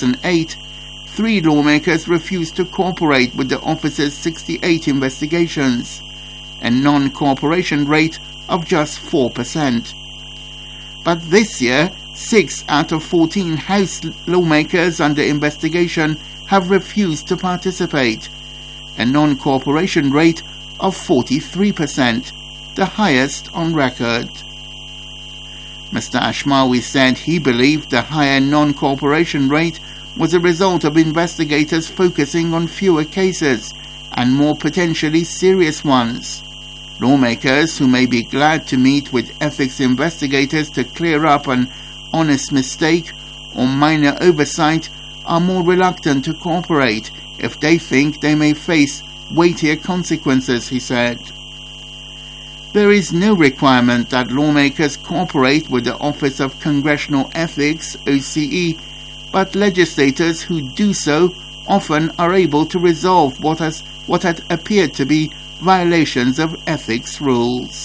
2008, 3 lawmakers refused to cooperate with the office's 68 investigations, a non-cooperation rate of just 4%. But this year, 6 out of 14 House lawmakers under investigation have refused to participate, a non-cooperation rate of 43%, the highest on record. Mr. Ashmawi said he believed the higher non-cooperation rate was a result of investigators focusing on fewer cases and more potentially serious ones. Lawmakers who may be glad to meet with ethics investigators to clear up an honest mistake or minor oversight are more reluctant to cooperate if they think they may face weightier consequences, he said. There is no requirement that lawmakers cooperate with the Office of Congressional Ethics, OCE, but legislators who do so often are able to resolve what had appeared to be violations of ethics rules.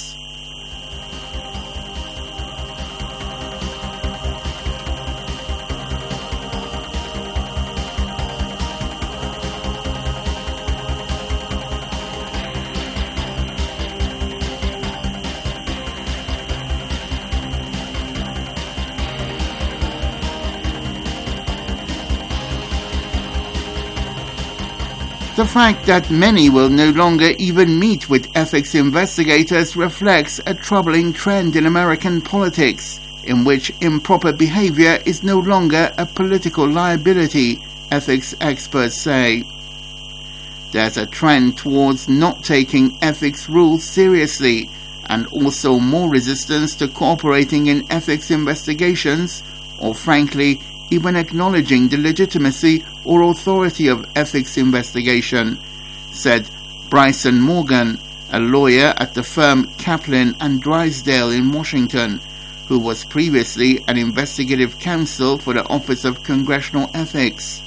The fact that many will no longer even meet with ethics investigators reflects a troubling trend in American politics, in which improper behavior is no longer a political liability, ethics experts say. There's a trend towards not taking ethics rules seriously, and also more resistance to cooperating in ethics investigations, or frankly, even acknowledging the legitimacy or authority of ethics investigation, said Bryson Morgan, a lawyer at the firm Kaplan and Drysdale in Washington, who was previously an investigative counsel for the Office of Congressional Ethics.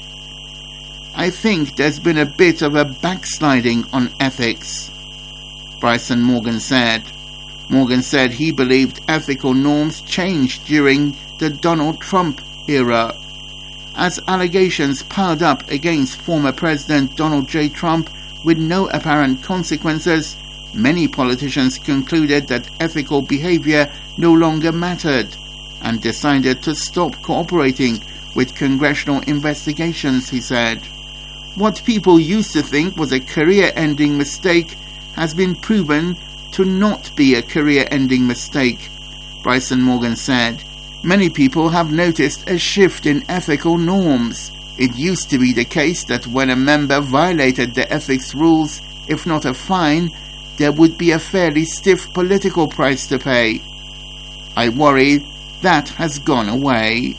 I think there's been a bit of a backsliding on ethics, Bryson Morgan said. Morgan said he believed ethical norms changed during the Donald Trump era. As allegations piled up against former President Donald J. Trump with no apparent consequences, many politicians concluded that ethical behavior no longer mattered and decided to stop cooperating with congressional investigations, he said. What people used to think was a career-ending mistake has been proven to not be a career-ending mistake, Bryson Morgan said. Many people have noticed a shift in ethical norms. It used to be the case that when a member violated the ethics rules, if not a fine, there would be a fairly stiff political price to pay. I worry that has gone away.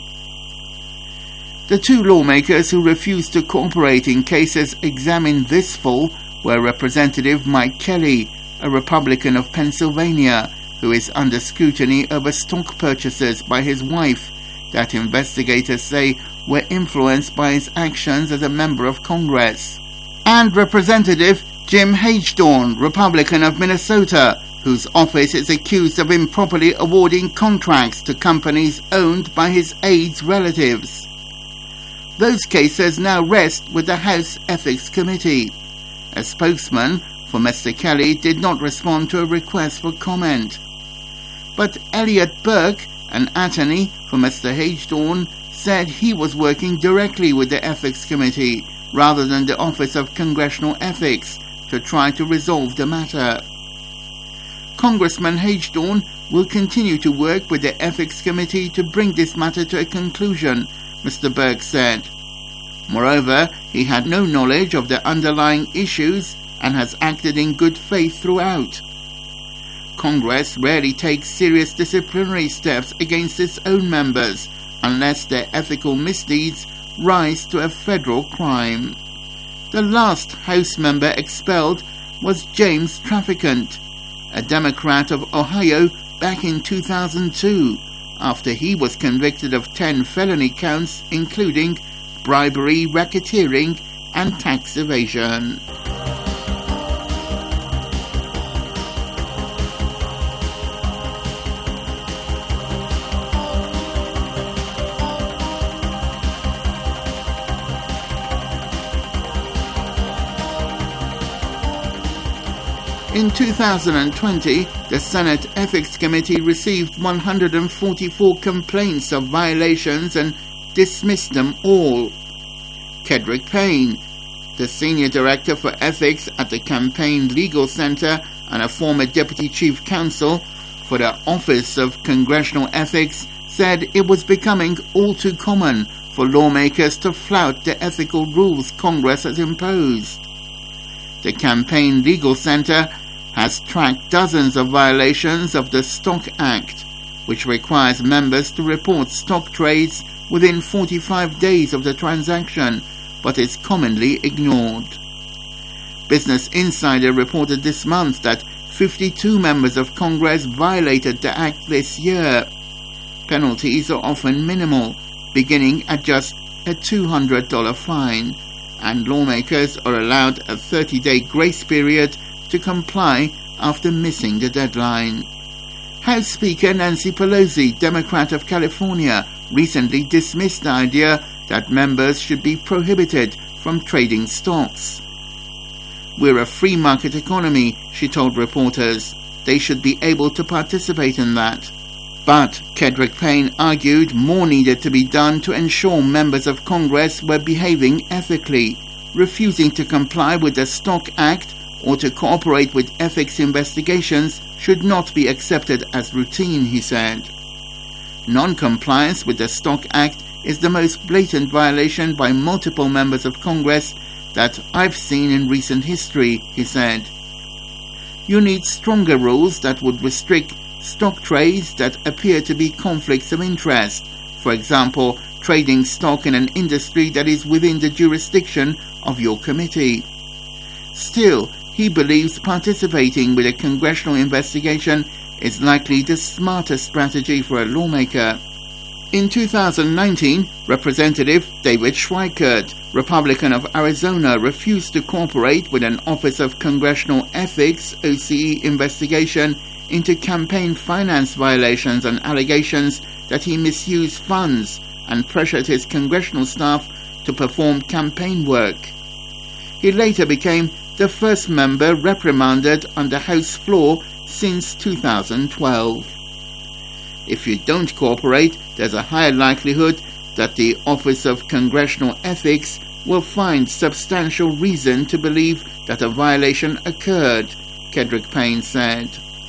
The 2 lawmakers who refused to cooperate in cases examined this fall were Representative Mike Kelly, a Republican of Pennsylvania, who is under scrutiny over stock purchases by his wife that investigators say were influenced by his actions as a member of Congress, and Representative Jim Hagedorn, Republican of Minnesota, whose office is accused of improperly awarding contracts to companies owned by his aide's relatives. Those cases now rest with the House Ethics Committee. A spokesman for Mr. Kelly did not respond to a request for comment. But Elliot Burke, an attorney for Mr. Hagedorn, said he was working directly with the Ethics Committee rather than the Office of Congressional Ethics to try to resolve the matter. Congressman Hagedorn will continue to work with the Ethics Committee to bring this matter to a conclusion, Mr. Burke said. Moreover, he had no knowledge of the underlying issues and has acted in good faith throughout. Congress rarely takes serious disciplinary steps against its own members unless their ethical misdeeds rise to a federal crime. The last House member expelled was James Traficant, a Democrat of Ohio, back in 2002, after he was convicted of 10 felony counts including bribery, racketeering, and tax evasion. In 2020, the Senate Ethics Committee received 144 complaints of violations and dismissed them all. Kedrick Payne, the Senior Director for Ethics at the Campaign Legal Center and a former Deputy Chief Counsel for the Office of Congressional Ethics, said it was becoming all too common for lawmakers to flout the ethical rules Congress has imposed. The Campaign Legal Center has tracked dozens of violations of the Stock Act, which requires members to report stock trades within 45 days of the transaction, but is commonly ignored. Business Insider reported this month that 52 members of Congress violated the Act this year. Penalties are often minimal, beginning at just a $200 fine, and lawmakers are allowed a 30-day grace period to comply after missing the deadline. House Speaker Nancy Pelosi, Democrat of California, recently dismissed the idea that members should be prohibited from trading stocks. "We're a free market economy," she told reporters. "They should be able to participate in that." But Kedrick Payne argued more needed to be done to ensure members of Congress were behaving ethically. Refusing to comply with the Stock Act or to cooperate with ethics investigations should not be accepted as routine, he said. Non-compliance with the Stock Act is the most blatant violation by multiple members of Congress that I've seen in recent history, he said. You need stronger rules that would restrict stock trades that appear to be conflicts of interest, for example, trading stock in an industry that is within the jurisdiction of your committee. Still, he believes participating with a congressional investigation is likely the smartest strategy for a lawmaker. In 2019, Representative David Schweikert, Republican of Arizona, refused to cooperate with an Office of Congressional Ethics (OCE) investigation into campaign finance violations and allegations that he misused funds and pressured his congressional staff to perform campaign work. He later became the first member reprimanded on the House floor since 2012. If you don't cooperate, there's a higher likelihood that the Office of Congressional Ethics will find substantial reason to believe that a violation occurred, Kedrick Payne said.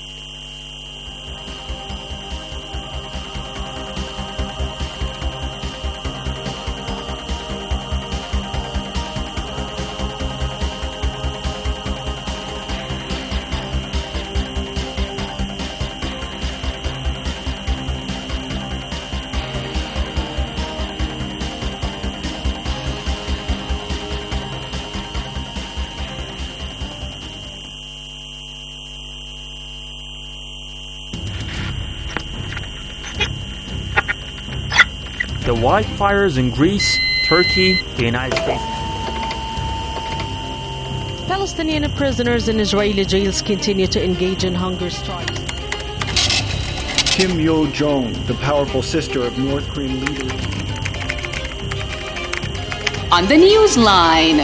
The wildfires in Greece, Turkey, the United States. Palestinian prisoners in Israeli jails continue to engage in hunger strikes. Kim Yo-jong, the powerful sister of North Korean leader. On the Newsline.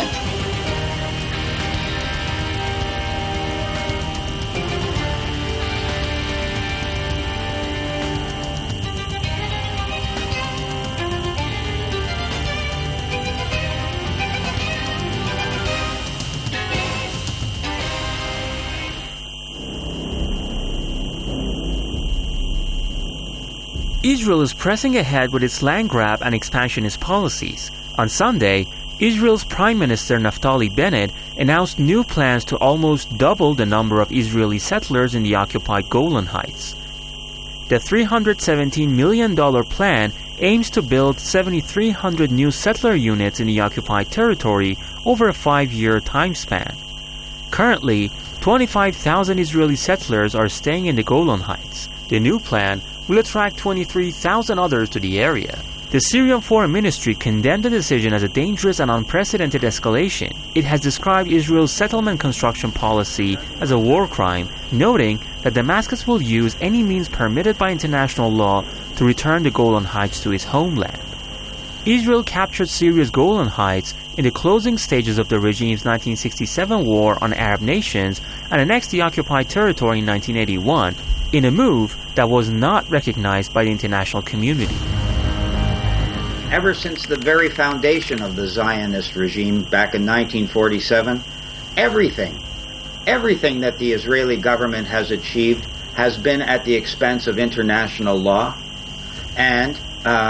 Israel is pressing ahead with its land grab and expansionist policies. On Sunday, Israel's Prime Minister Naftali Bennett announced new plans to almost double the number of Israeli settlers in the occupied Golan Heights. The $317 million plan aims to build 7,300 new settler units in the occupied territory over a 5-year time span. Currently, 25,000 Israeli settlers are staying in the Golan Heights. The new plan will attract 23,000 others to the area. The Syrian Foreign Ministry condemned the decision as a dangerous and unprecedented escalation. It has described Israel's settlement construction policy as a war crime, noting that Damascus will use any means permitted by international law to return the Golan Heights to its homeland. Israel captured Syria's Golan Heights in the closing stages of the regime's 1967 war on Arab nations and annexed the occupied territory in 1981, in a move that was not recognized by the international community. Ever since the very foundation of the Zionist regime back in 1947, everything that the Israeli government has achieved has been at the expense of international law and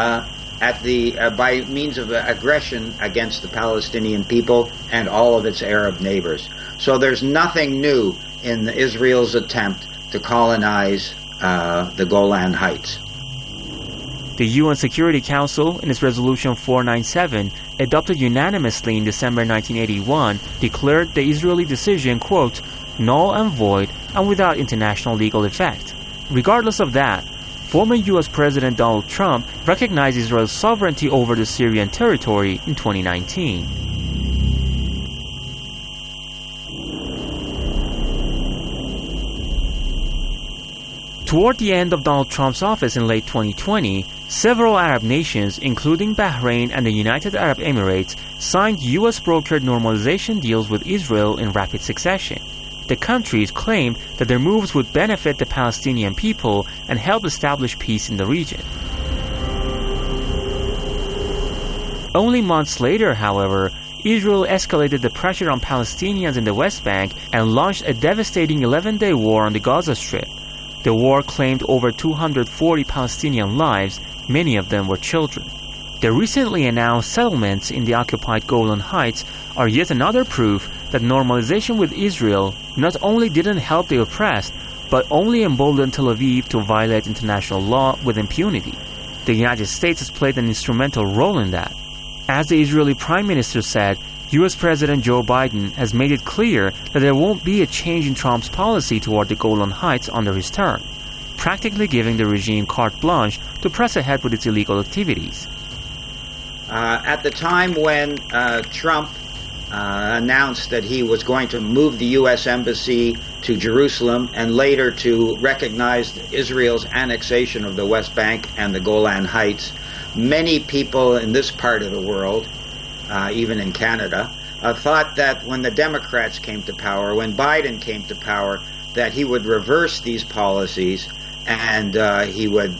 by means of aggression against the Palestinian people and all of its Arab neighbors. So there's nothing new in Israel's attempt to colonize the Golan Heights. The UN Security Council, in its Resolution 497, adopted unanimously in December 1981, declared the Israeli decision, quote, null and void and without international legal effect. Regardless of that, former U.S. President Donald Trump recognized Israel's sovereignty over the Syrian territory in 2019. Toward the end of Donald Trump's office in late 2020, several Arab nations, including Bahrain and the United Arab Emirates, signed U.S.-brokered normalization deals with Israel in rapid succession. The countries claimed that their moves would benefit the Palestinian people and help establish peace in the region. Only months later, however, Israel escalated the pressure on Palestinians in the West Bank and launched a devastating 11-day war on the Gaza Strip. The war claimed over 240 Palestinian lives, many of them were children. The recently announced settlements in the occupied Golan Heights are yet another proof that normalization with Israel not only didn't help the oppressed, but only emboldened Tel Aviv to violate international law with impunity. The United States has played an instrumental role in that. As the Israeli Prime Minister said, U.S. President Joe Biden has made it clear that there won't be a change in Trump's policy toward the Golan Heights under his term, practically giving the regime carte blanche to press ahead with its illegal activities. At the time when Trump announced that he was going to move the U.S. Embassy to Jerusalem and later to recognize Israel's annexation of the West Bank and the Golan Heights, many people in this part of the world, even in Canada, thought that when the Democrats came to power, when Biden came to power, that he would reverse these policies and he would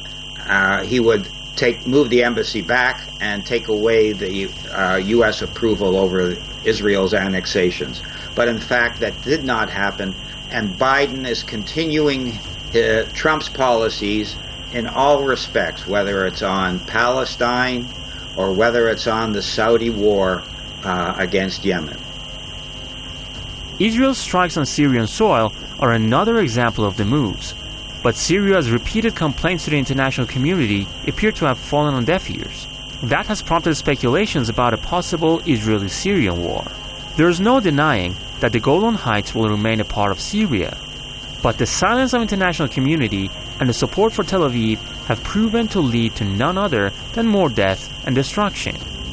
move the embassy back and take away the U.S. approval over Israel's annexations. But in fact, that did not happen, and Biden is continuing Trump's policies in all respects, whether it's on Palestine or whether it's on the Saudi war against Yemen. Israel's strikes on Syrian soil are another example of the moves. But Syria's repeated complaints to the international community appear to have fallen on deaf ears. That has prompted speculations about a possible Israeli-Syrian war. There is no denying that the Golan Heights will remain a part of Syria. But the silence of the international community and the support for Tel Aviv have proven to lead to none other than more death and destruction.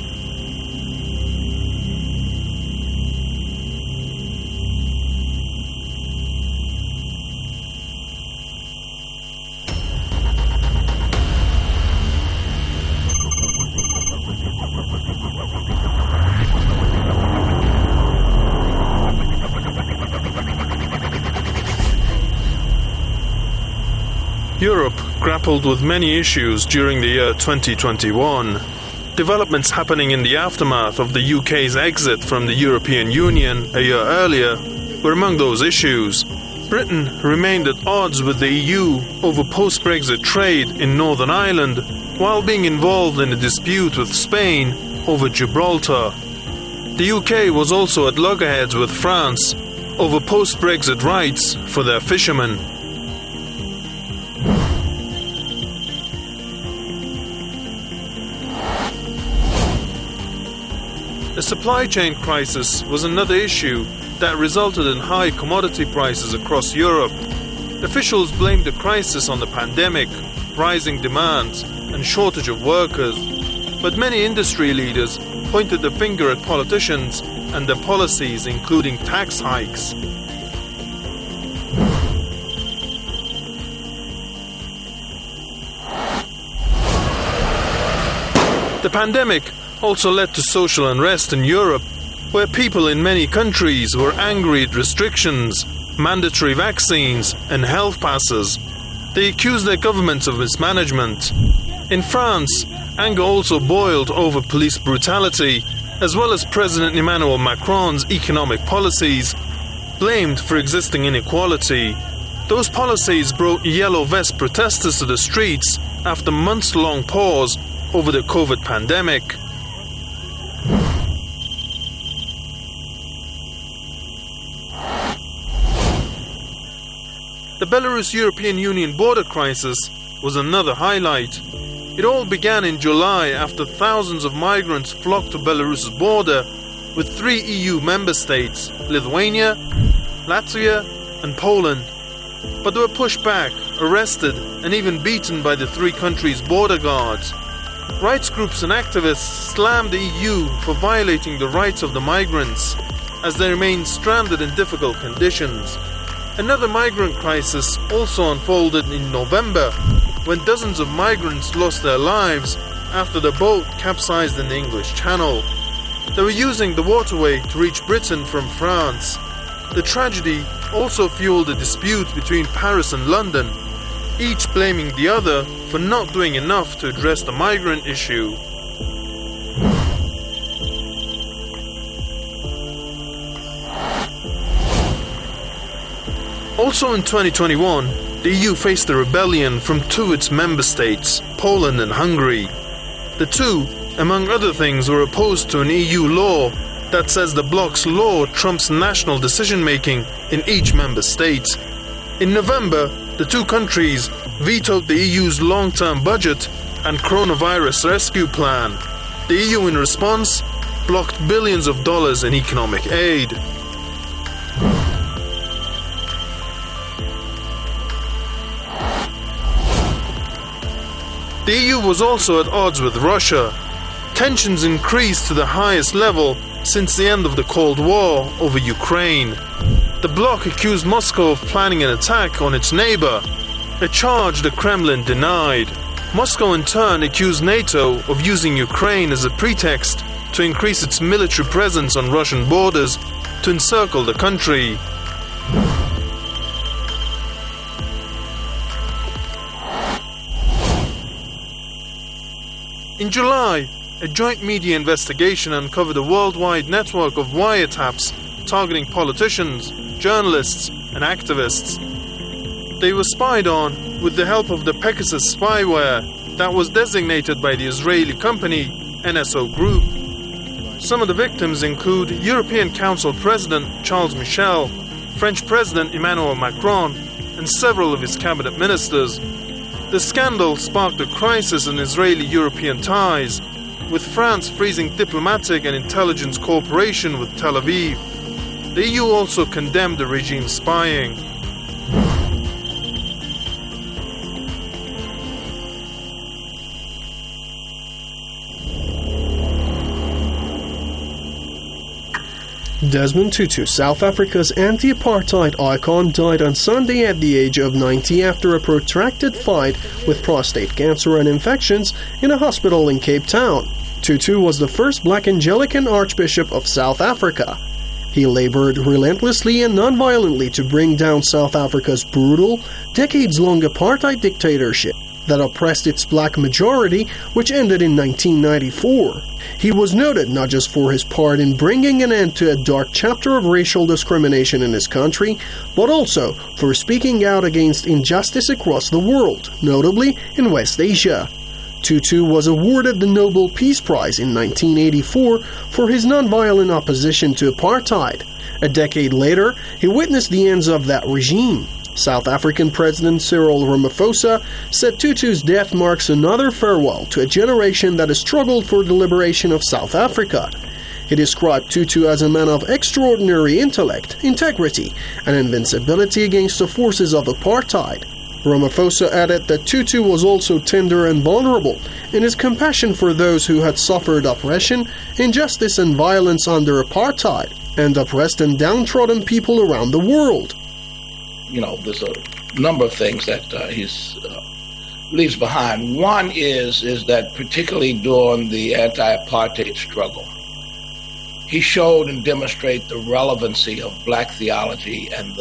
Europe grappled with many issues during the year 2021. Developments happening in the aftermath of the UK's exit from the European Union a year earlier were among those issues. Britain remained at odds with the EU over post-Brexit trade in Northern Ireland, while being involved in a dispute with Spain over Gibraltar. The UK was also at loggerheads with France over post-Brexit rights for their fishermen. The supply chain crisis was another issue that resulted in high commodity prices across Europe. Officials blamed the crisis on the pandemic, rising demand, and shortage of workers. But many industry leaders pointed the finger at politicians and their policies, including tax hikes. The pandemic also led to social unrest in Europe, where people in many countries were angry at restrictions, mandatory vaccines and health passes. They accused their governments of mismanagement. In France, anger also boiled over police brutality, as well as President Emmanuel Macron's economic policies, blamed for existing inequality. Those policies brought yellow vest protesters to the streets after months-long pause over the COVID pandemic. The Belarus-European Union border crisis was another highlight. It all began in July after thousands of migrants flocked to Belarus's border with 3 EU member states, Lithuania, Latvia and Poland. But they were pushed back, arrested and even beaten by the 3 countries' border guards. Rights groups and activists slammed the EU for violating the rights of the migrants as they remained stranded in difficult conditions. Another migrant crisis also unfolded in November, when dozens of migrants lost their lives after the boat capsized in the English Channel. They were using the waterway to reach Britain from France. The tragedy also fueled a dispute between Paris and London, each blaming the other for not doing enough to address the migrant issue. Also in 2021, the EU faced a rebellion from 2 of its member states, Poland and Hungary. The 2, among other things, were opposed to an EU law that says the bloc's law trumps national decision-making in each member state. In November, the 2 countries vetoed the EU's long-term budget and coronavirus rescue plan. The EU, in response, blocked billions of dollars in economic aid. The EU was also at odds with Russia. Tensions increased to the highest level since the end of the Cold War over Ukraine. The bloc accused Moscow of planning an attack on its neighbor, a charge the Kremlin denied. Moscow in turn accused NATO of using Ukraine as a pretext to increase its military presence on Russian borders to encircle the country. In July, a joint media investigation uncovered a worldwide network of wiretaps targeting politicians, journalists, and activists. They were spied on with the help of the Pegasus spyware that was designated by the Israeli company NSO Group. Some of the victims include European Council President Charles Michel, French President Emmanuel Macron, and several of his cabinet ministers. The scandal sparked a crisis in Israeli-European ties, with France freezing diplomatic and intelligence cooperation with Tel Aviv. The EU also condemned the regime's spying. Desmond Tutu, South Africa's anti-apartheid icon, died on Sunday at the age of 90 after a protracted fight with prostate cancer and infections in a hospital in Cape Town. Tutu was the first black Anglican Archbishop of South Africa. He labored relentlessly and non-violently to bring down South Africa's brutal, decades-long apartheid dictatorship that oppressed its black majority, which ended in 1994. He was noted not just for his part in bringing an end to a dark chapter of racial discrimination in his country, but also for speaking out against injustice across the world, notably in West Asia. Tutu was awarded the Nobel Peace Prize in 1984 for his nonviolent opposition to apartheid. A decade later, he witnessed the ends of that regime. South African President Cyril Ramaphosa said Tutu's death marks another farewell to a generation that has struggled for the liberation of South Africa. He described Tutu as a man of extraordinary intellect, integrity, and invincibility against the forces of apartheid. Ramaphosa added that Tutu was also tender and vulnerable in his compassion for those who had suffered oppression, injustice, and violence under apartheid, and oppressed and downtrodden people around the world. You know, there's a number of things that he's leaves behind. One is that particularly during the anti-apartheid struggle, he showed and demonstrated the relevancy of black theology and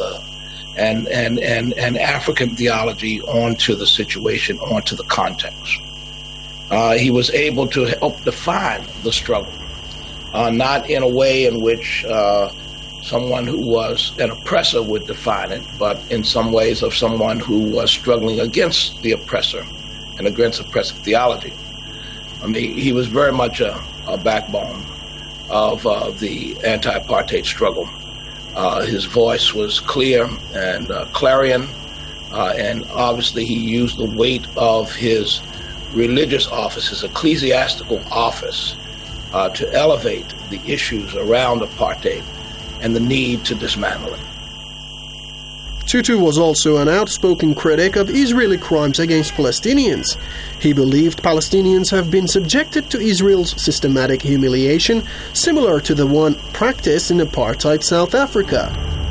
African theology onto the situation, onto the context. He was able to help define the struggle, not in a way in which someone who was an oppressor would define it, but in some ways of someone who was struggling against the oppressor and against oppressive theology. I mean, he was very much a backbone of the anti-apartheid struggle. His voice was clear and clarion, and obviously he used the weight of his religious office, his ecclesiastical office, to elevate the issues around apartheid and the need to dismantle it. Tutu was also an outspoken critic of Israeli crimes against Palestinians. He believed Palestinians have been subjected to Israel's systematic humiliation, similar to the one practiced in apartheid South Africa.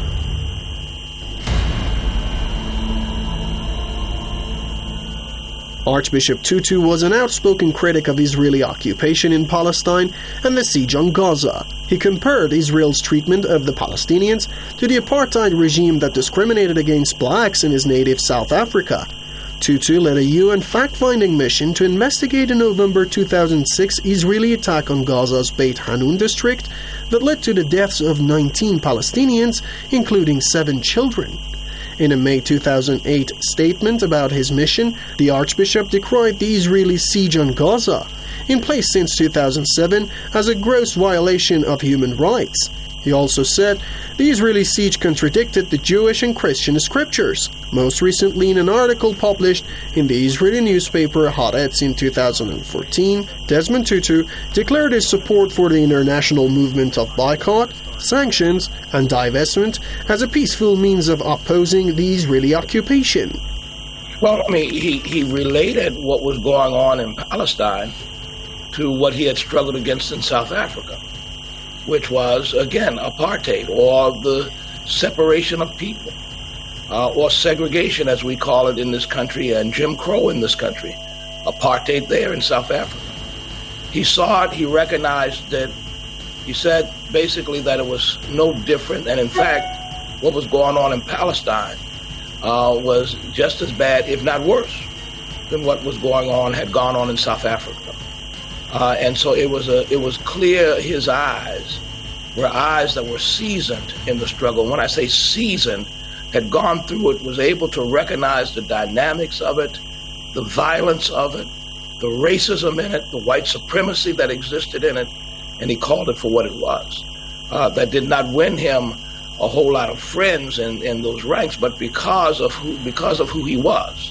Archbishop Tutu was an outspoken critic of Israeli occupation in Palestine and the siege on Gaza. He compared Israel's treatment of the Palestinians to the apartheid regime that discriminated against blacks in his native South Africa. Tutu led a UN fact-finding mission to investigate a November 2006 Israeli attack on Gaza's Beit Hanun district that led to the deaths of 19 Palestinians, including 7 children. In a May 2008 statement about his mission, the Archbishop decried the Israeli siege on Gaza, in place since 2007, as a gross violation of human rights. He also said the Israeli siege contradicted the Jewish and Christian scriptures. Most recently, in an article published in the Israeli newspaper Haaretz in 2014, Desmond Tutu declared his support for the international movement of boycott, sanctions, and divestment as a peaceful means of opposing the Israeli occupation. Well, I mean, he related what was going on in Palestine to what he had struggled against in South Africa, which was, again, apartheid, or the separation of people, or segregation, as we call it in this country, and Jim Crow in this country, apartheid there in South Africa. He saw it, he recognized that, he said basically that it was no different, and in fact, what was going on in Palestine was just as bad, if not worse, than what was had gone on in South Africa. And so it was clear his eyes were eyes that were seasoned in the struggle. When I say seasoned, had gone through it, was able to recognize the dynamics of it, the violence of it, the racism in it, the white supremacy that existed in it, and he called it for what it was. That did not win him a whole lot of friends in those ranks, but because of who he was,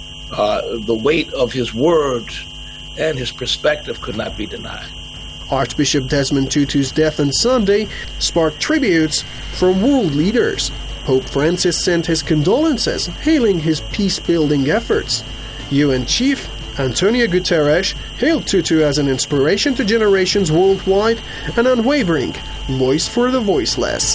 the weight of his words and his perspective could not be denied. Archbishop Desmond Tutu's death on Sunday sparked tributes from world leaders. Pope Francis sent his condolences, hailing his peace-building efforts. UN Chief Antonio Guterres hailed Tutu as an inspiration to generations worldwide, an unwavering voice for the voiceless.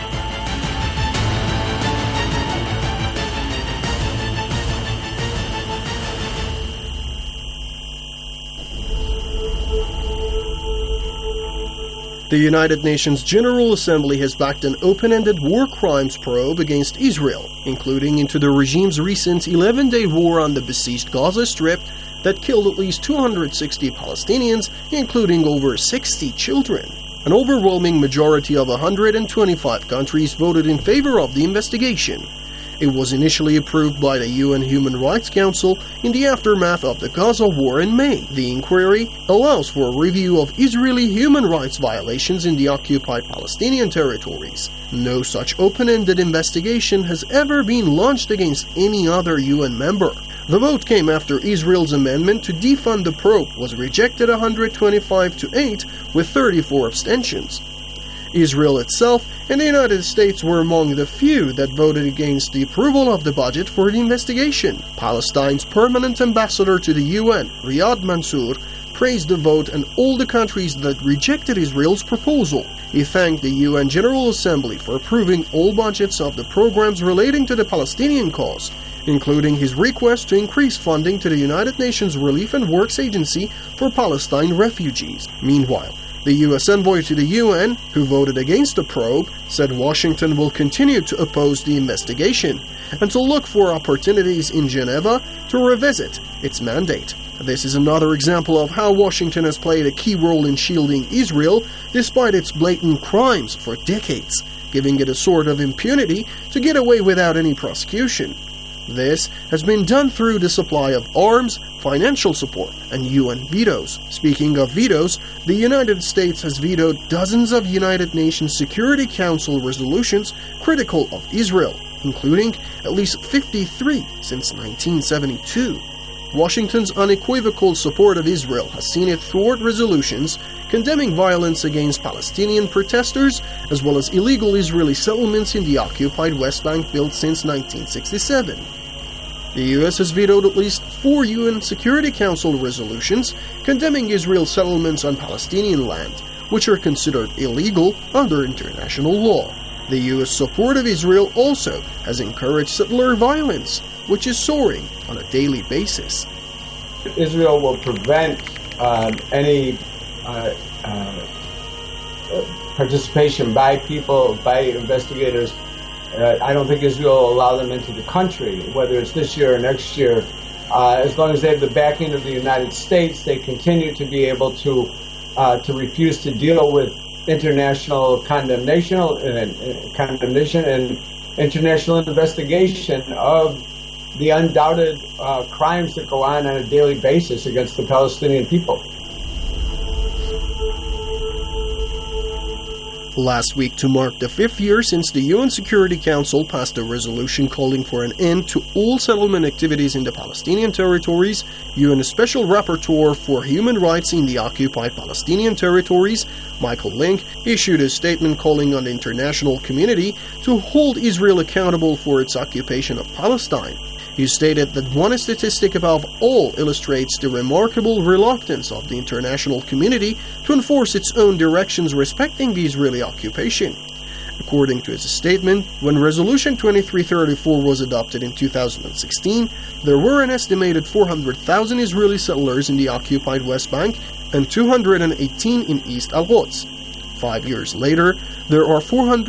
The United Nations General Assembly has backed an open-ended war crimes probe against Israel, including into the regime's recent 11-day war on the besieged Gaza Strip that killed at least 260 Palestinians, including over 60 children. An overwhelming majority of 125 countries voted in favor of the investigation. It was initially approved by the UN Human Rights Council in the aftermath of the Gaza war in May. The inquiry allows for a review of Israeli human rights violations in the occupied Palestinian territories. No such open-ended investigation has ever been launched against any other UN member. The vote came after Israel's amendment to defund the probe was rejected 125-8 with 34 abstentions. Israel itself and the United States were among the few that voted against the approval of the budget for the investigation. Palestine's permanent ambassador to the UN, Riyad Mansour, praised the vote and all the countries that rejected Israel's proposal. He thanked the UN General Assembly for approving all budgets of the programs relating to the Palestinian cause including his request to increase funding to the United Nations Relief and Works Agency for Palestine refugees. Meanwhile, the U.S. envoy to the UN, who voted against the probe, said Washington will continue to oppose the investigation and to look for opportunities in Geneva to revisit its mandate. This is another example of how Washington has played a key role in shielding Israel despite its blatant crimes for decades, giving it a sort of impunity to get away without any prosecution. This has been done through the supply of arms, financial support, and UN vetoes. Speaking of vetoes, the United States has vetoed dozens of United Nations Security Council resolutions critical of Israel, including at least 53 since 1972. Washington's unequivocal support of Israel has seen it thwart resolutions condemning violence against Palestinian protesters, as well as illegal Israeli settlements in the occupied West Bank built since 1967. The U.S. has vetoed at least 4 UN Security Council resolutions condemning Israel settlements on Palestinian land, which are considered illegal under international law. The U.S. support of Israel also has encouraged settler violence, which is soaring on a daily basis. Israel will prevent any participation by people, by investigators. I don't think Israel will allow them into the country, whether it's this year or next year. As long as they have the backing of the United States, they continue to be able to refuse to deal with international condemnation and international investigation of the undoubted crimes that go on a daily basis against the Palestinian people. Last week, to mark the 5th year since the UN Security Council passed a resolution calling for an end to all settlement activities in the Palestinian territories, UN Special Rapporteur for Human Rights in the occupied Palestinian territories, Michael Lynk, issued a statement calling on the international community to hold Israel accountable for its occupation of Palestine. He stated that one statistic above all illustrates the remarkable reluctance of the international community to enforce its own directions respecting the Israeli occupation. According to his statement, when Resolution 2334 was adopted in 2016, there were an estimated 400,000 Israeli settlers in the occupied West Bank and 218 in East Al-Quds. 5 years later, there are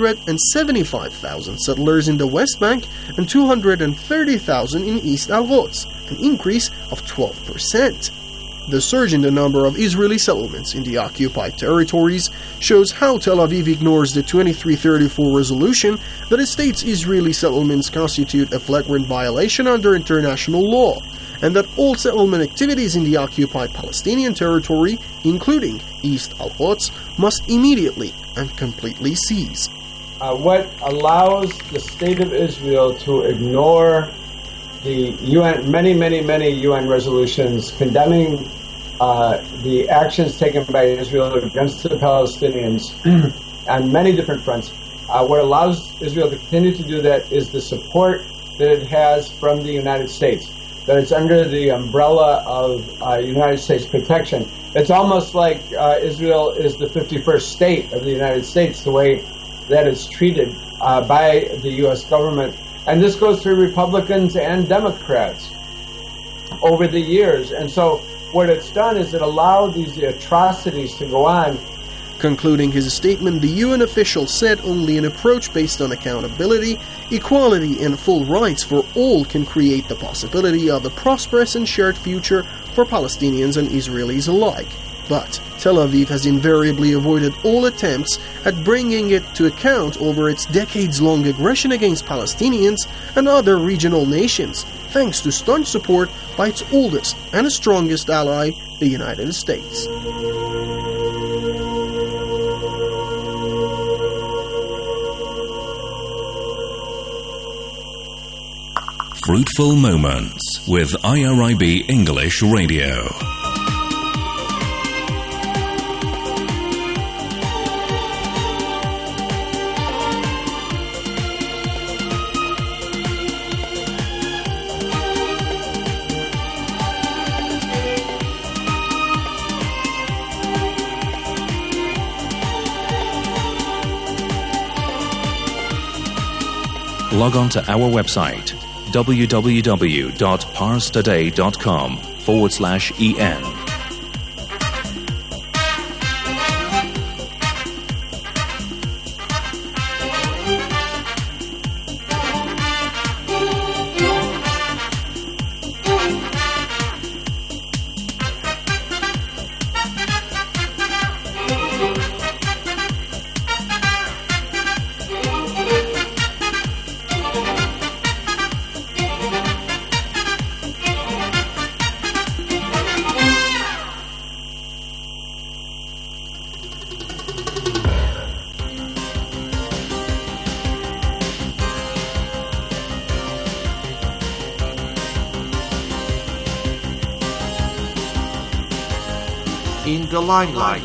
475,000 settlers in the West Bank and 230,000 in East Al-Quds, an increase of 12%. The surge in the number of Israeli settlements in the occupied territories shows how Tel Aviv ignores the 2334 resolution that states Israeli settlements constitute a flagrant violation under international law, and that all settlement activities in the occupied Palestinian territory, including East Al-Quds, must immediately and completely cease. What allows the State of Israel to ignore the UN, many UN resolutions condemning the actions taken by Israel against the Palestinians on many different fronts, what allows Israel to continue to do that is the support that it has from the United States, that it's under the umbrella of United States protection. It's almost like Israel is the 51st state of the United States, the way that it's treated by the U.S. government. And this goes through Republicans and Democrats over the years. And so what it's done is it allowed these atrocities to go on. Concluding his statement, the UN official said only an approach based on accountability, equality, and full rights for all can create the possibility of a prosperous and shared future for Palestinians and Israelis alike. But Tel Aviv has invariably avoided all attempts at bringing it to account over its decades-long aggression against Palestinians and other regional nations, thanks to staunch support by its oldest and strongest ally, the United States. Fruitful Moments with IRIB English Radio. Log on to our website www.parstoday.com/en. In the limelight.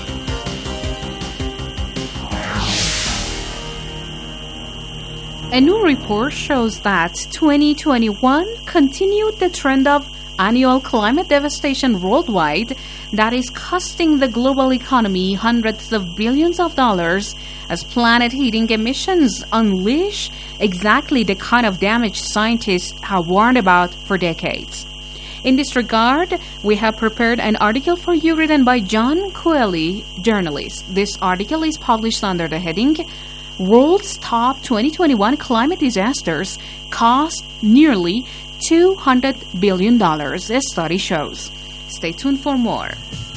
A new report shows that 2021 continued the trend of annual climate devastation worldwide that is costing the global economy hundreds of billions of dollars as planet-heating emissions unleash exactly the kind of damage scientists have warned about for decades. In this regard, we have prepared an article for you written by John Coelho, journalist. This article is published under the heading, World's Top 2021 Climate Disasters Cost Nearly $200 billion, a study shows. Stay tuned for more.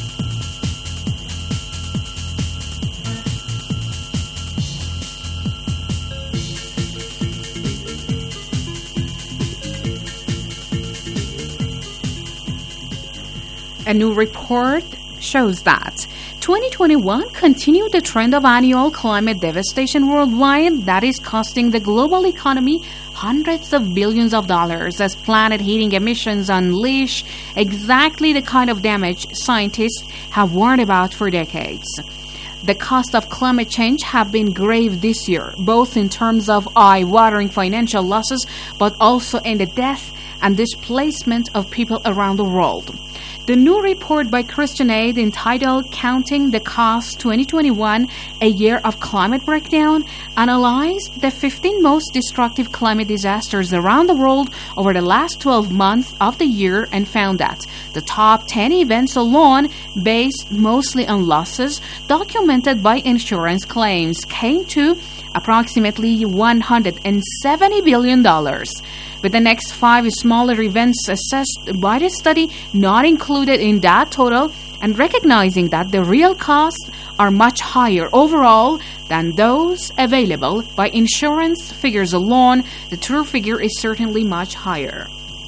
A new report shows that 2021 continued the trend of annual climate devastation worldwide that is costing the global economy hundreds of billions of dollars as planet-heating emissions unleash exactly the kind of damage scientists have warned about for decades. The cost of climate change have been grave this year, both in terms of eye-watering financial losses, but also in the death and displacement of people around the world. The new report by Christian Aid entitled Counting the Cost 2021, A Year of Climate Breakdown, analyzed the 15 most destructive climate disasters around the world over the last 12 months of the year and found that the top 10 events alone, based mostly on losses documented by insurance claims, came to approximately $170 billion. With the next 5 smaller events assessed by the study not included in that total, and recognizing that the real costs are much higher overall than those available by insurance figures alone, the true figure is certainly much higher.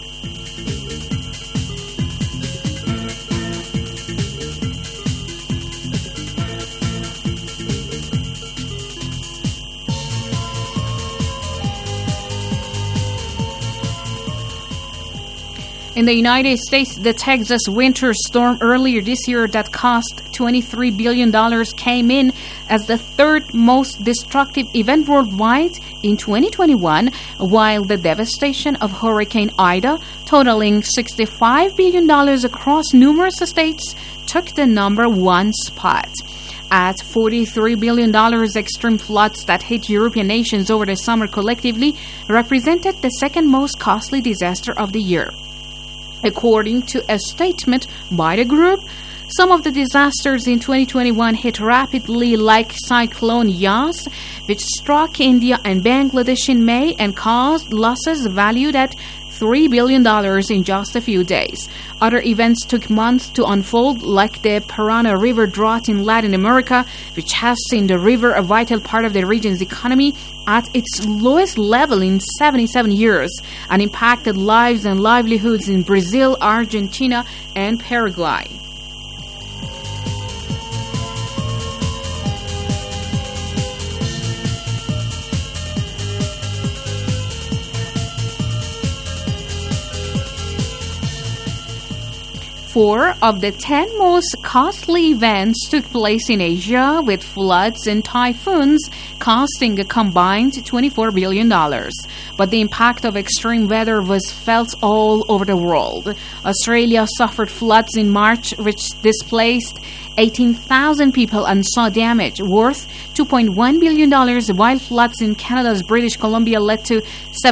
In the United States, the Texas winter storm earlier this year that cost $23 billion came in as the third most destructive event worldwide in 2021, while the devastation of Hurricane Ida, totaling $65 billion across numerous states, took the number 1 spot. At $43 billion, extreme floods that hit European nations over the summer collectively represented the second most costly disaster of the year. According to a statement by the group, some of the disasters in 2021 hit rapidly, like Cyclone Yas, which struck India and Bangladesh in May and caused losses valued at $3 billion in just a few days. Other events took months to unfold, like the Parana River drought in Latin America, which has seen the river a vital part of the region's economy at its lowest level in 77 years, and impacted lives and livelihoods in Brazil, Argentina, and Paraguay. 4 of the 10 most costly events took place in Asia, with floods and typhoons costing a combined $24 billion. But the impact of extreme weather was felt all over the world. Australia suffered floods in March, which displaced 18,000 people and saw damage worth $2.1 billion, while floods in Canada's British Columbia led to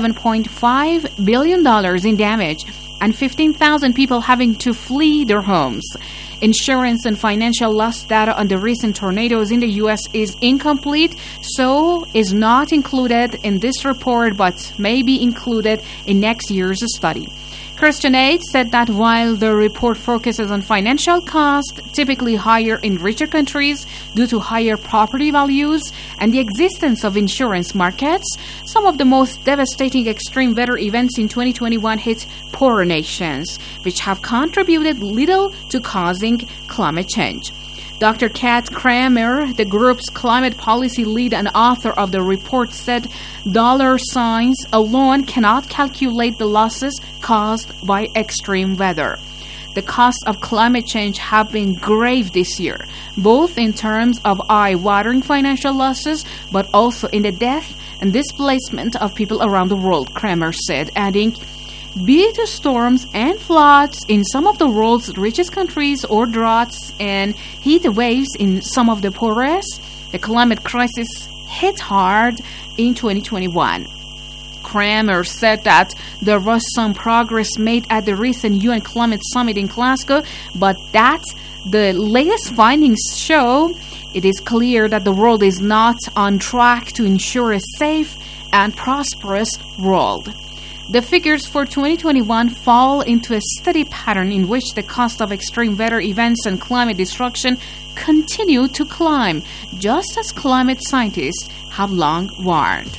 $7.5 billion in damage and 15,000 people having to flee their homes. Insurance and financial loss data on the recent tornadoes in the U.S. is incomplete, so is not included in this report, but may be included in next year's study. Christian Aid said that while the report focuses on financial costs, typically higher in richer countries due to higher property values and the existence of insurance markets, some of the most devastating extreme weather events in 2021 hit poorer nations, which have contributed little to causing climate change. Dr. Kat Kramer, the group's climate policy lead and author of the report, said dollar signs alone cannot calculate the losses caused by extreme weather. The costs of climate change have been grave this year, both in terms of eye-watering financial losses, but also in the death and displacement of people around the world, Kramer said, adding, be it storms and floods in some of the world's richest countries or droughts and heat waves in some of the poorest, the climate crisis hit hard in 2021. Kramer said that there was some progress made at the recent UN Climate Summit in Glasgow, but that the latest findings show it is clear that the world is not on track to ensure a safe and prosperous world. The figures for 2021 fall into a steady pattern in which the cost of extreme weather events and climate destruction continue to climb, just as climate scientists have long warned.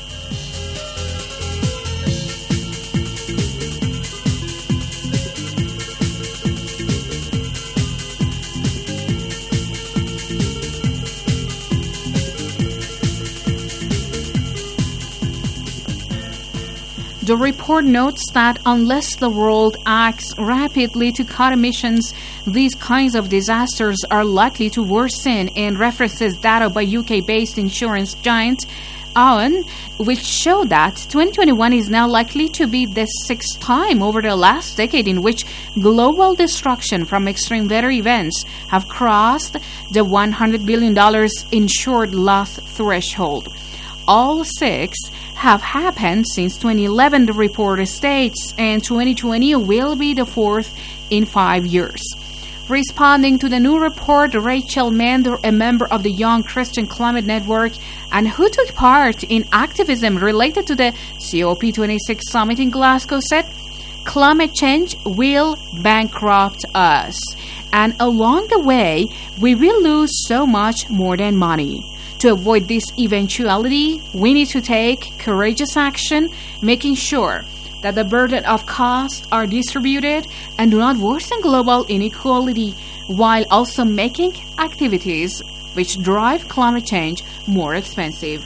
The report notes that unless the world acts rapidly to cut emissions, these kinds of disasters are likely to worsen, and references data by UK-based insurance giant Aon, which show that 2021 is now likely to be the sixth time over the last decade in which global destruction from extreme weather events have crossed the $100 billion insured loss threshold. All six have happened since 2011, the report states, and 2020 will be the fourth in 5 years. Responding to the new report, Rachel Mander, a member of the Young Christian Climate Network and who took part in activism related to the COP26 summit in Glasgow, said, climate change will bankrupt us, and along the way, we will lose so much more than money. To avoid this eventuality, we need to take courageous action, making sure that the burden of costs are distributed and do not worsen global inequality, while also making activities which drive climate change more expensive.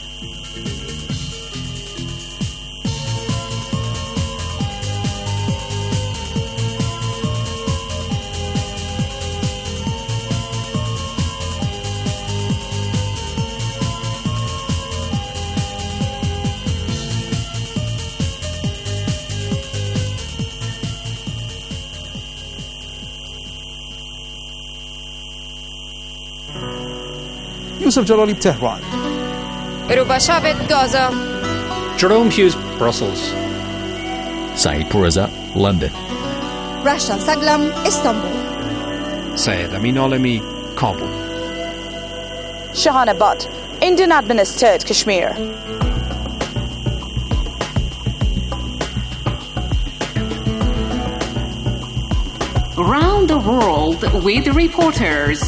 Yusuf Jalali, Tehran. Rubashavet, Gaza. Jerome Hughes, Brussels. Saeed Pourreza, London. Rasha Saglam, Istanbul. Syed Amin Alami, Kabul. Shahana Butt, Indian administered Kashmir. Round the world with reporters.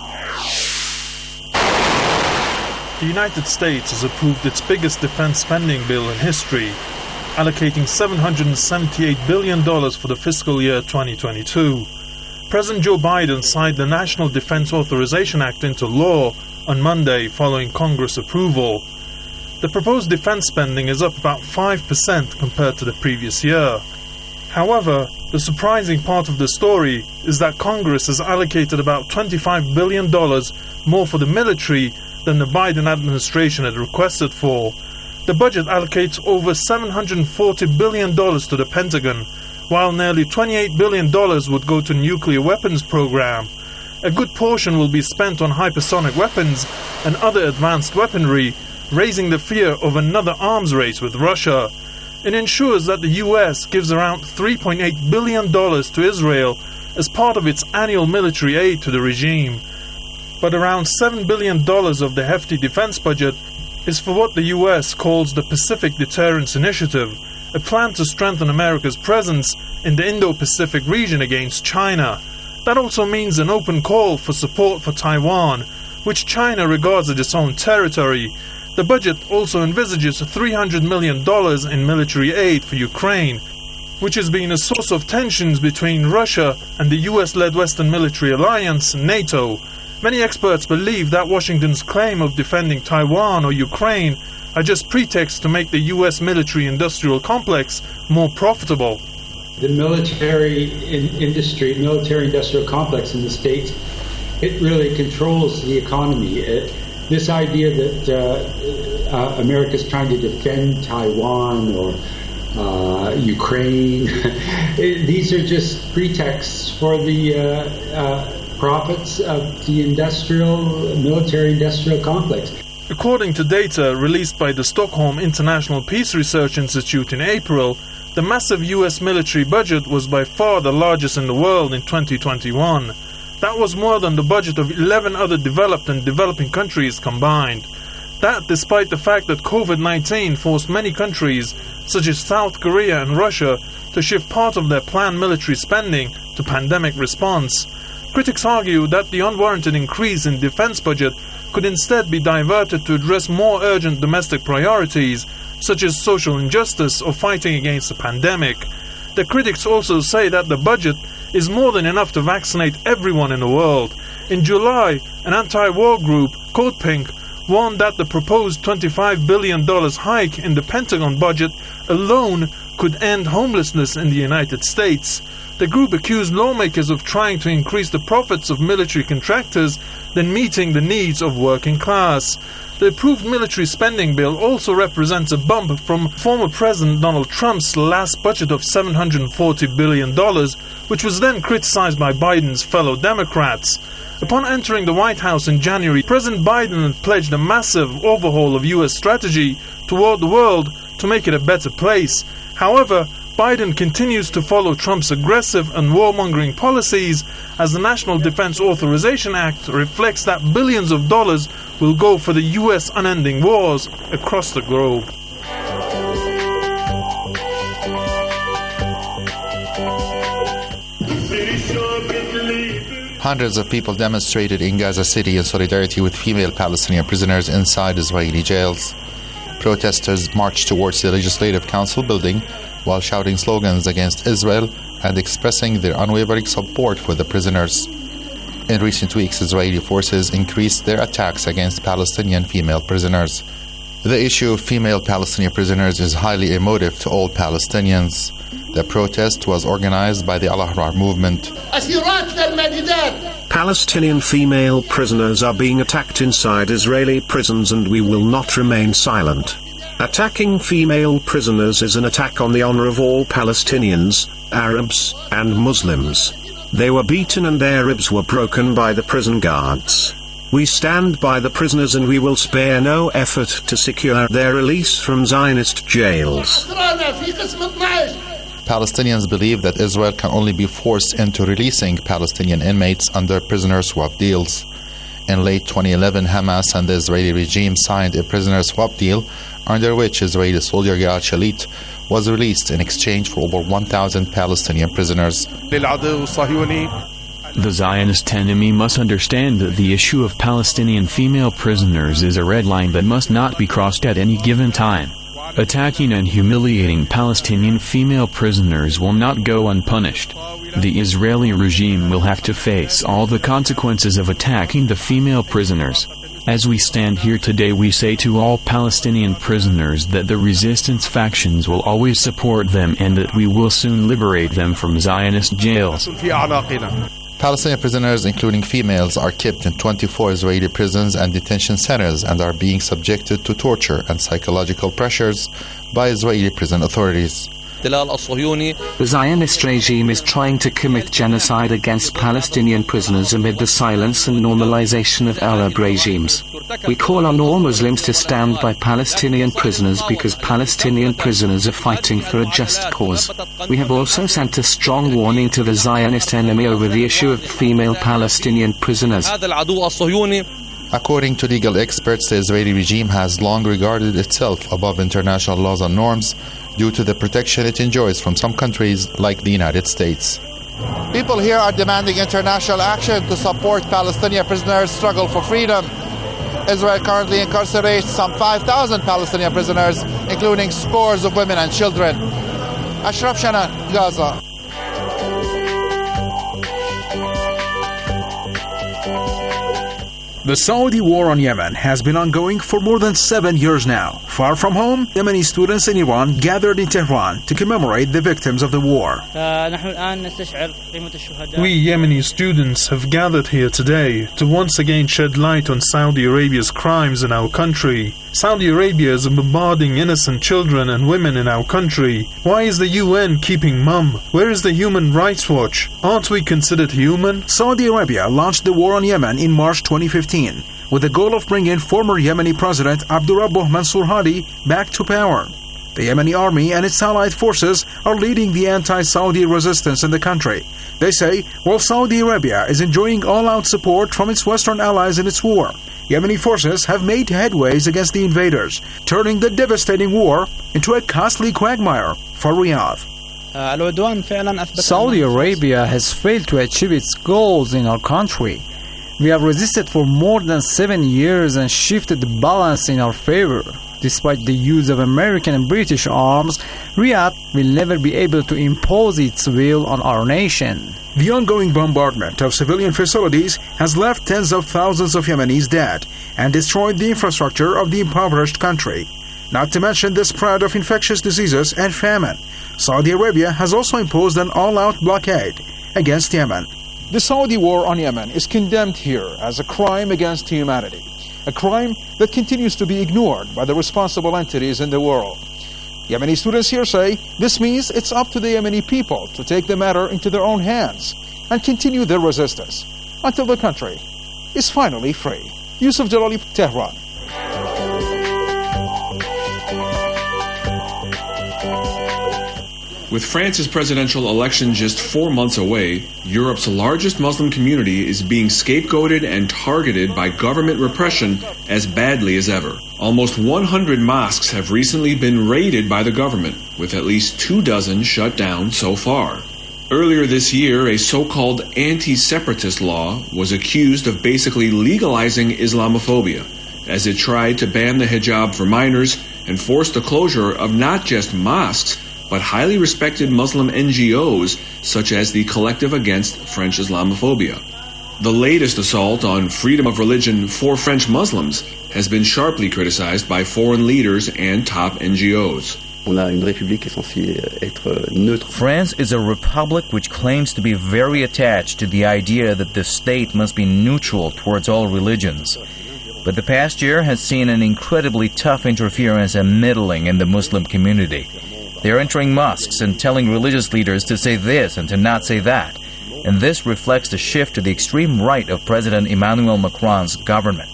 The United States has approved its biggest defense spending bill in history, allocating $778 billion for the fiscal year 2022. President Joe Biden signed the National Defense Authorization Act into law on Monday following Congress approval. The proposed defense spending is up about 5% compared to the previous year. However, the surprising part of the story is that Congress has allocated about $25 billion more for the military than the Biden administration had requested for. The budget allocates over $740 billion to the Pentagon, while nearly $28 billion would go to the nuclear weapons program. A good portion will be spent on hypersonic weapons and other advanced weaponry, raising the fear of another arms race with Russia. It ensures that the US gives around $3.8 billion to Israel as part of its annual military aid to the regime. But around $7 billion of the hefty defense budget is for what the US calls the Pacific Deterrence Initiative, a plan to strengthen America's presence in the Indo-Pacific region against China. That also means an open call for support for Taiwan, which China regards as its own territory. The budget also envisages $300 million in military aid for Ukraine, which has been a source of tensions between Russia and the US-led Western military alliance, NATO. Many experts believe that Washington's claim of defending Taiwan or Ukraine are just pretexts to make the US military-industrial complex more profitable. The military-industrial complex in the States, it really controls the economy. This idea that America's trying to defend Taiwan or Ukraine, these are just pretexts for the profits of the military-industrial complex. According to data released by the Stockholm International Peace Research Institute in April, the massive US military budget was by far the largest in the world in 2021. That was more than the budget of 11 other developed and developing countries combined. That despite the fact that COVID-19 forced many countries, such as South Korea and Russia, to shift part of their planned military spending to pandemic response. Critics argue that the unwarranted increase in defense budget could instead be diverted to address more urgent domestic priorities, such as social injustice or fighting against the pandemic. The critics also say that the budget is more than enough to vaccinate everyone in the world. In July, an anti-war group, Code Pink, warned that the proposed $25 billion hike in the Pentagon budget alone could end homelessness in the United States. The group accused lawmakers of trying to increase the profits of military contractors than meeting the needs of working class. The approved military spending bill also represents a bump from former President Donald Trump's last budget of $740 billion, which was then criticized by Biden's fellow Democrats. Upon entering the White House in January, President Biden had pledged a massive overhaul of U.S. strategy toward the world to make it a better place. However, Biden continues to follow Trump's aggressive and warmongering policies, as the National Defense Authorization Act reflects that billions of dollars will go for the U.S. unending wars across the globe. Hundreds of people demonstrated in Gaza City in solidarity with female Palestinian prisoners inside Israeli jails. Protesters marched towards the Legislative Council building while shouting slogans against Israel and expressing their unwavering support for the prisoners. In recent weeks, Israeli forces increased their attacks against Palestinian female prisoners. The issue of female Palestinian prisoners is highly emotive to all Palestinians. The protest was organized by the Al-Ahrar movement. Palestinian female prisoners are being attacked inside Israeli prisons, and we will not remain silent. Attacking female prisoners is an attack on the honor of all Palestinians, Arabs, and Muslims. They were beaten and their ribs were broken by the prison guards. We stand by the prisoners and we will spare no effort to secure their release from Zionist jails. Palestinians believe that Israel can only be forced into releasing Palestinian inmates under prisoner swap deals. In late 2011, Hamas and the Israeli regime signed a prisoner swap deal under which Israeli soldier Gilad Shalit was released in exchange for over 1,000 Palestinian prisoners. The Zionist enemy must understand that the issue of Palestinian female prisoners is a red line that must not be crossed at any given time. Attacking and humiliating Palestinian female prisoners will not go unpunished. The Israeli regime will have to face all the consequences of attacking the female prisoners. As we stand here today, we say to all Palestinian prisoners that the resistance factions will always support them and that we will soon liberate them from Zionist jails. Palestinian prisoners, including females, are kept in 24 Israeli prisons and detention centers and are being subjected to torture and psychological pressures by Israeli prison authorities. The Zionist regime is trying to commit genocide against Palestinian prisoners amid the silence and normalization of Arab regimes. We call on all Muslims to stand by Palestinian prisoners because Palestinian prisoners are fighting for a just cause. We have also sent a strong warning to the Zionist enemy over the issue of female Palestinian prisoners. According to legal experts, the Israeli regime has long regarded itself above international laws and norms due to the protection it enjoys from some countries like the United States. People here are demanding international action to support Palestinian prisoners' struggle for freedom. Israel currently incarcerates some 5,000 Palestinian prisoners, including scores of women and children. Ashraf Shanan, Gaza. The Saudi war on Yemen has been ongoing for more than 7 years now. Far from home, Yemeni students in Iran gathered in Tehran to commemorate the victims of the war. We Yemeni students have gathered here today to once again shed light on Saudi Arabia's crimes in our country. Saudi Arabia is bombarding innocent children and women in our country. Why is the UN keeping mum? Where is the Human Rights Watch? Aren't we considered human? Saudi Arabia launched the war on Yemen in March 2015 with the goal of bringing former Yemeni President Abdurrabbuh Mansur Hadi back to power. The Yemeni army and its allied forces are leading the anti-Saudi resistance in the country. They say, while Saudi Arabia is enjoying all-out support from its Western allies in its war, Yemeni forces have made headways against the invaders, turning the devastating war into a costly quagmire for Riyadh. Saudi Arabia has failed to achieve its goals in our country. We have resisted for more than 7 years and shifted the balance in our favor. Despite the use of American and British arms, Riyadh will never be able to impose its will on our nation. The ongoing bombardment of civilian facilities has left tens of thousands of Yemenis dead and destroyed the infrastructure of the impoverished country. Not to mention the spread of infectious diseases and famine. Saudi Arabia has also imposed an all-out blockade against Yemen. The Saudi war on Yemen is condemned here as a crime against humanity, a crime that continues to be ignored by the responsible entities in the world. Yemeni students here say this means it's up to the Yemeni people to take the matter into their own hands and continue their resistance until the country is finally free. Yusuf Jalali, Tehran. With France's presidential election just 4 months away, Europe's largest Muslim community is being scapegoated and targeted by government repression as badly as ever. Almost 100 mosques have recently been raided by the government, with at least 24 shut down so far. Earlier this year, a so-called anti-separatist law was accused of basically legalizing Islamophobia, as it tried to ban the hijab for minors and force the closure of not just mosques, but highly respected Muslim NGOs such as the Collective Against French Islamophobia. The latest assault on freedom of religion for French Muslims has been sharply criticized by foreign leaders and top NGOs. France is a republic which claims to be very attached to the idea that the state must be neutral towards all religions. But the past year has seen an incredibly tough interference and meddling in the Muslim community. They are entering mosques and telling religious leaders to say this and to not say that. And this reflects the shift to the extreme right of President Emmanuel Macron's government.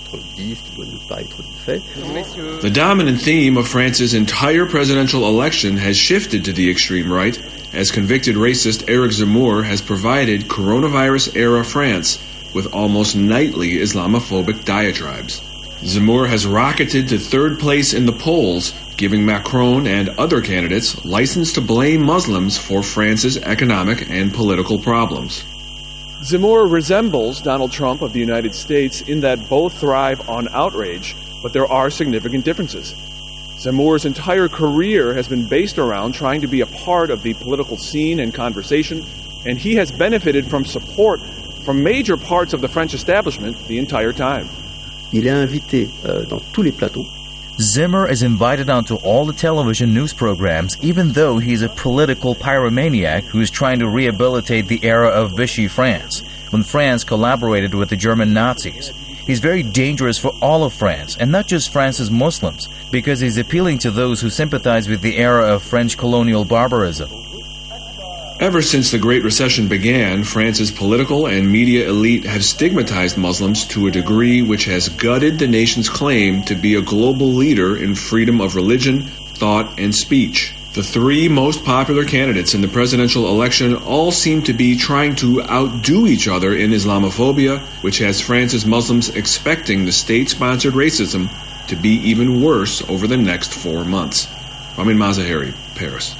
The dominant theme of France's entire presidential election has shifted to the extreme right, as convicted racist Eric Zemmour has provided coronavirus-era France with almost nightly Islamophobic diatribes. Zemmour has rocketed to third place in the polls, giving Macron and other candidates license to blame Muslims for France's economic and political problems. Zemmour resembles Donald Trump of the United States in that both thrive on outrage, but there are significant differences. Zemmour's entire career has been based around trying to be a part of the political scene and conversation, and he has benefited from support from major parts of the French establishment the entire time. Il est invité dans tous les plateaux. Zimmer is invited onto all the television news programs, even though he's a political pyromaniac who's trying to rehabilitate the era of Vichy France, when France collaborated with the German Nazis. He's very dangerous for all of France, and not just France's Muslims, because he's appealing to those who sympathize with the era of French colonial barbarism. Ever since the Great Recession began, France's political and media elite have stigmatized Muslims to a degree which has gutted the nation's claim to be a global leader in freedom of religion, thought, and speech. The three most popular candidates in the presidential election all seem to be trying to outdo each other in Islamophobia, which has France's Muslims expecting the state-sponsored racism to be even worse over the next 4 months. Ramin Mazaheri, Paris.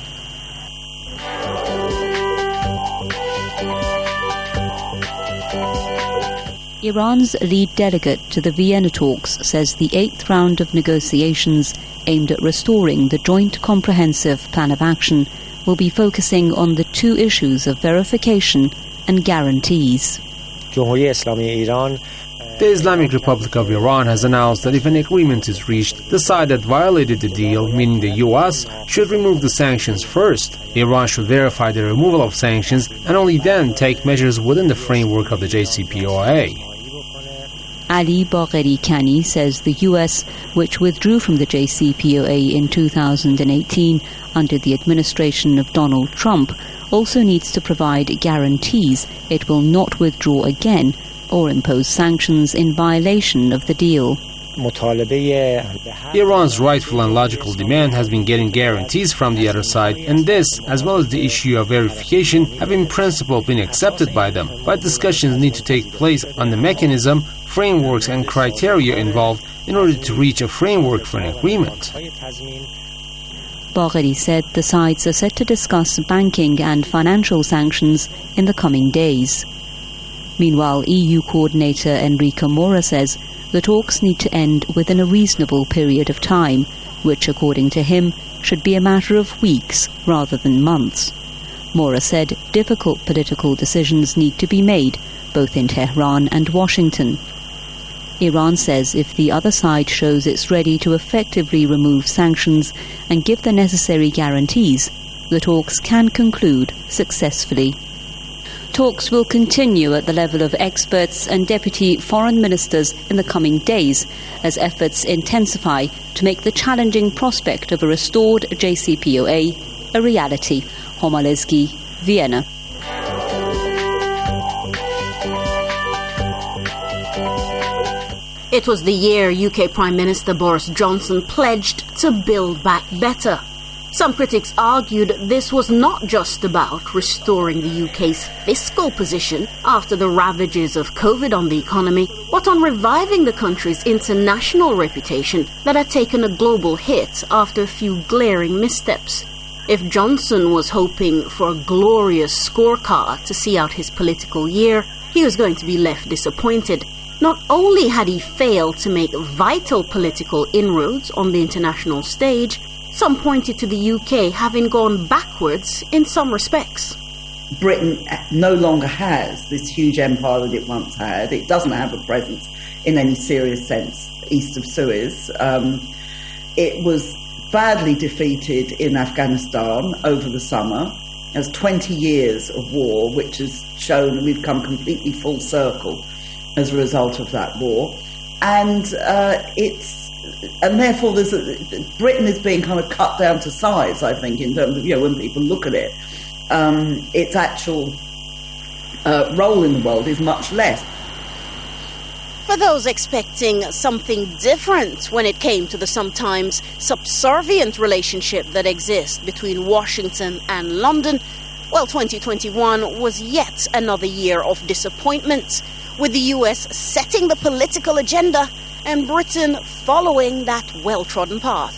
Iran's lead delegate to the Vienna talks says the 8th round of negotiations aimed at restoring the Joint Comprehensive Plan of Action will be focusing on the two issues of verification and guarantees. The Islamic Republic of Iran has announced that if an agreement is reached, the side that violated the deal, meaning the US, should remove the sanctions first. Iran should verify the removal of sanctions and only then take measures within the framework of the JCPOA. Ali Bagheri Kani says the US, which withdrew from the JCPOA in 2018 under the administration of Donald Trump, also needs to provide guarantees it will not withdraw again or impose sanctions in violation of the deal. Iran's rightful and logical demand has been getting guarantees from the other side, and this, as well as the issue of verification, have in principle been accepted by them. But discussions need to take place on the mechanism, frameworks and criteria involved in order to reach a framework for an agreement. Bagheri said the sides are set to discuss banking and financial sanctions in the coming days. Meanwhile, EU coordinator Enrique Mora says the talks need to end within a reasonable period of time, which, according to him, should be a matter of weeks rather than months. Mora said difficult political decisions need to be made, both in Tehran and Washington. Iran says if the other side shows it's ready to effectively remove sanctions and give the necessary guarantees, the talks can conclude successfully. Talks will continue at the level of experts and deputy foreign ministers in the coming days as efforts intensify to make the challenging prospect of a restored JCPOA a reality. Homa Lezgi, Vienna. It was the year UK Prime Minister Boris Johnson pledged to build back better. Some critics argued this was not just about restoring the UK's fiscal position after the ravages of COVID on the economy, but on reviving the country's international reputation that had taken a global hit after a few glaring missteps. If Johnson was hoping for a glorious scorecard to see out his political year, he was going to be left disappointed. Not only had he failed to make vital political inroads on the international stage, some pointed to the UK having gone backwards in some respects. Britain no longer has this huge empire that it once had. It doesn't have a presence in any serious sense east of Suez. It was badly defeated in Afghanistan over the summer. There's 20 years of war, which has shown we've come completely full circle as a result of that war. And therefore Britain is being kind of cut down to size, I think, in terms of, when people look at it. Its actual role in the world is much less. For those expecting something different when it came to the sometimes subservient relationship that exists between Washington and London, well, 2021 was yet another year of disappointment, with the US setting the political agenda and Britain following that well-trodden path.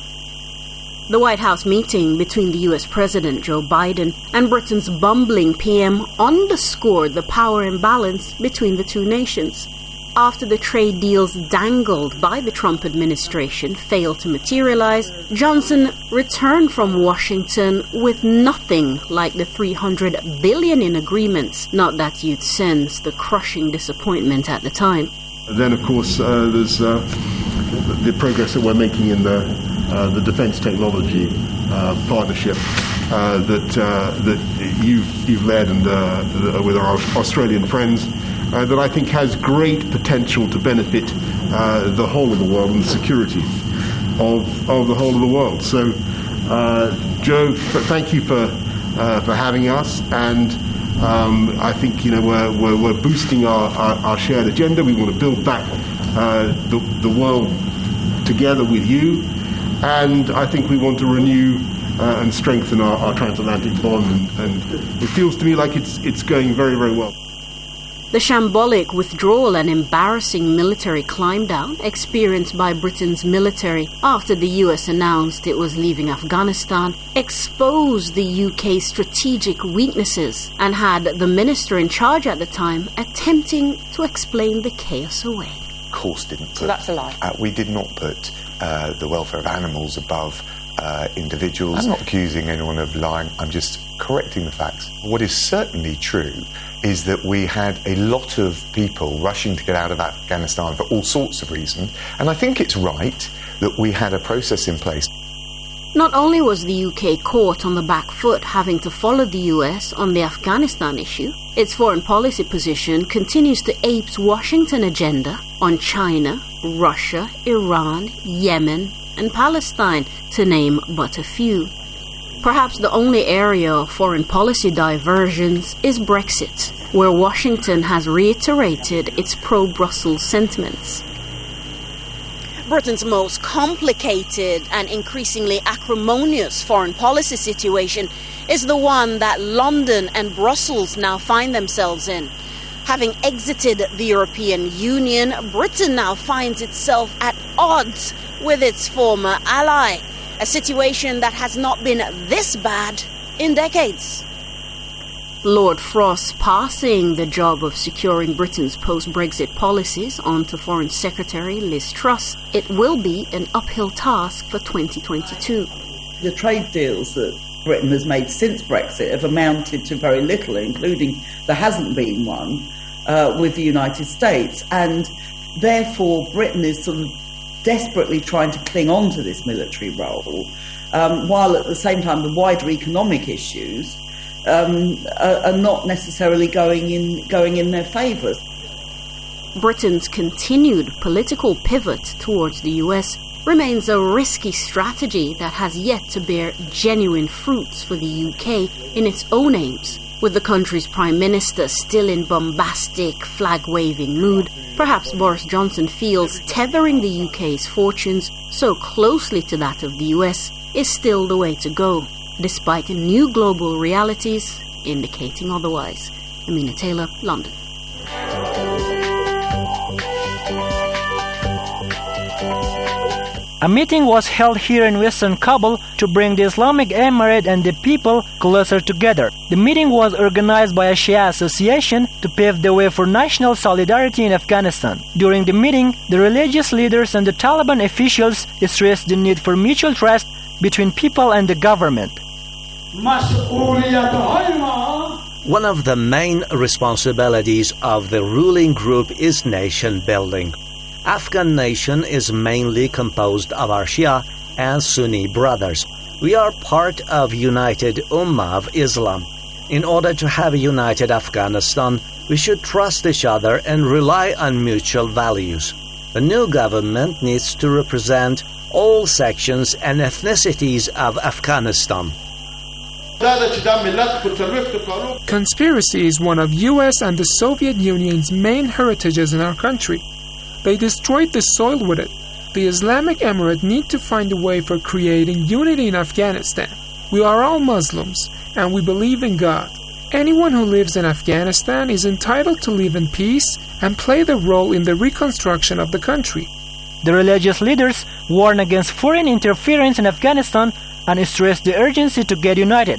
The White House meeting between the US President Joe Biden and Britain's bumbling PM underscored the power imbalance between the two nations. After the trade deals dangled by the Trump administration failed to materialize, Johnson returned from Washington with nothing like the $300 billion in agreements, not that you'd sense the crushing disappointment at the time. Then, of course, there's the progress that we're making in the defence technology partnership that you've led and with our Australian friends, that I think has great potential to benefit the whole of the world and the security of the whole of the world. So, Joe, thank you for having us, and I think we're boosting our shared agenda. We want to build back the world together with you, and I think we want to renew and strengthen our transatlantic bond, and it feels to me like it's going very, very well. The shambolic withdrawal and embarrassing military climb-down experienced by Britain's military after the US announced it was leaving Afghanistan exposed the UK's strategic weaknesses and had the minister in charge at the time attempting to explain the chaos away. Of course didn't put... So that's a lie. We did not put the welfare of animals above individuals. I'm not accusing anyone of lying, I'm just correcting the facts. What is certainly true is that we had a lot of people rushing to get out of Afghanistan for all sorts of reasons, and I think it's right that we had a process in place. Not only was the UK caught on the back foot having to follow the US on the Afghanistan issue, its foreign policy position continues to ape Washington agenda on China, Russia, Iran, Yemen, and Palestine, to name but a few. Perhaps the only area of foreign policy diversions is Brexit, where Washington has reiterated its pro-Brussels sentiments. Britain's most complicated and increasingly acrimonious foreign policy situation is the one that London and Brussels now find themselves in. Having exited the European Union, Britain now finds itself at odds with its former ally. A situation that has not been this bad in decades. Lord Frost passing the job of securing Britain's post-Brexit policies on to Foreign Secretary Liz Truss, it will be an uphill task for 2022. The trade deals that Britain has made since Brexit have amounted to very little, including there hasn't been one with the United States, and therefore Britain is sort of desperately trying to cling on to this military role, while at the same time the wider economic issues are not necessarily going in their favour. Britain's continued political pivot towards the US remains a risky strategy that has yet to bear genuine fruits for the UK in its own aims. With the country's Prime Minister still in bombastic, flag-waving mood, perhaps Boris Johnson feels tethering the UK's fortunes so closely to that of the US is still the way to go, despite new global realities indicating otherwise. Amina Taylor, London. A meeting was held here in Western Kabul to bring the Islamic Emirate and the people closer together. The meeting was organized by a Shia association to pave the way for national solidarity in Afghanistan. During the meeting, the religious leaders and the Taliban officials stressed the need for mutual trust between people and the government. One of the main responsibilities of the ruling group is nation building. Afghan nation is mainly composed of our Shia and Sunni brothers. We are part of United Ummah of Islam. In order to have a united Afghanistan, we should trust each other and rely on mutual values. The new government needs to represent all sections and ethnicities of Afghanistan. Conspiracy is one of US and the Soviet Union's main heritages in our country. They destroyed the soil with it. The Islamic Emirate need to find a way for creating unity in Afghanistan. We are all Muslims, and we believe in God. Anyone who lives in Afghanistan is entitled to live in peace and play their role in the reconstruction of the country. The religious leaders warn against foreign interference in Afghanistan and stress the urgency to get united.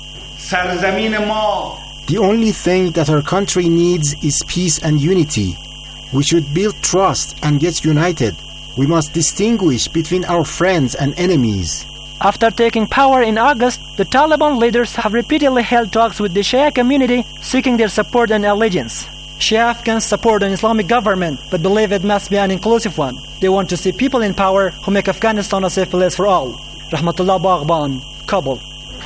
The only thing that our country needs is peace and unity. We should build trust and get united. We must distinguish between our friends and enemies. After taking power in August, the Taliban leaders have repeatedly held talks with the Shia community, seeking their support and allegiance. Shia Afghans support an Islamic government, but believe it must be an inclusive one. They want to see people in power who make Afghanistan a safe place for all. Rahmatullah Baghban, Kabul.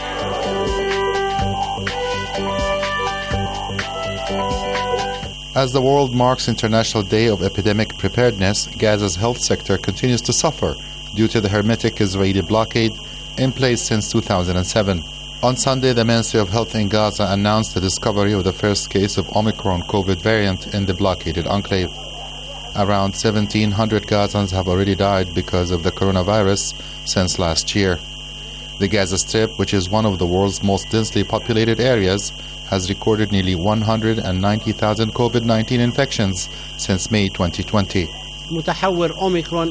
As the world marks International Day of Epidemic Preparedness, Gaza's health sector continues to suffer due to the hermetic Israeli blockade in place since 2007. On Sunday, the Ministry of Health in Gaza announced the discovery of the first case of Omicron COVID variant in the blockaded enclave. Around 1,700 Gazans have already died because of the coronavirus since last year. The Gaza Strip, which is one of the world's most densely populated areas, has recorded nearly 190,000 COVID-19 infections since May 2020. متحور أوميكرون